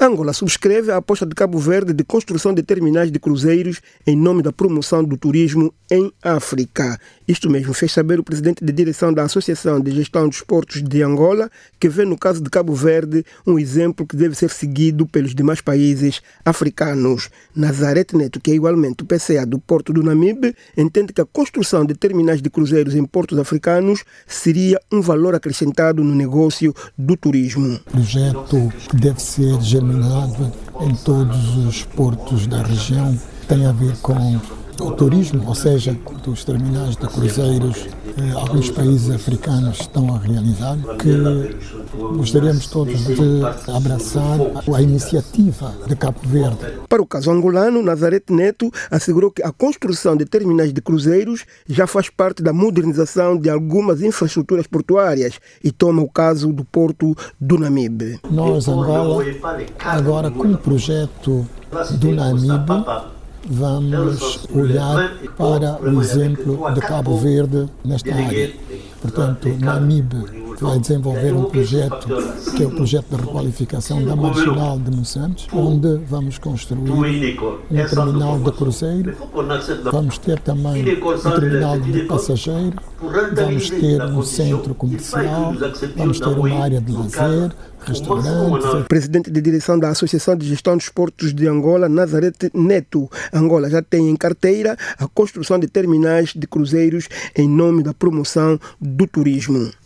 Angola subscreve a aposta de Cabo Verde de construção de terminais de cruzeiros em nome da promoção do turismo em África. Isto mesmo fez saber o presidente de direção da Associação de Gestão dos Portos de Angola, que vê no caso de Cabo Verde um exemplo que deve ser seguido pelos demais países africanos. Nazareth Neto, que é igualmente o PCA do Porto do Namibe, entende que a construção de terminais de cruzeiros em portos africanos seria um valor acrescentado no negócio do turismo. O projeto que deve ser germinado em todos os portos da região tem a ver com o turismo, ou seja, os terminais de cruzeiros alguns países africanos estão a realizar, que gostaríamos todos de abraçar a iniciativa de Cabo Verde. Para o caso angolano, Nazareth Neto assegurou que a construção de terminais de cruzeiros já faz parte da modernização de algumas infraestruturas portuárias e toma o caso do Porto do Namibe. Nós, Angola, agora com o projeto do Namibe, vamos olhar para o exemplo de Cabo Verde nesta área. Portanto, Namibe vai desenvolver um projeto, que é o projeto de requalificação da Marginal de Moçambique, onde vamos construir um terminal de cruzeiro, vamos ter também um terminal de passageiro, vamos ter um centro comercial, vamos ter uma área de lazer, restaurantes. O presidente de direção da Associação de Gestão dos Portos de Angola, Nazareth Neto. Angola já tem em carteira a construção de terminais de cruzeiros em nome da promoção do turismo.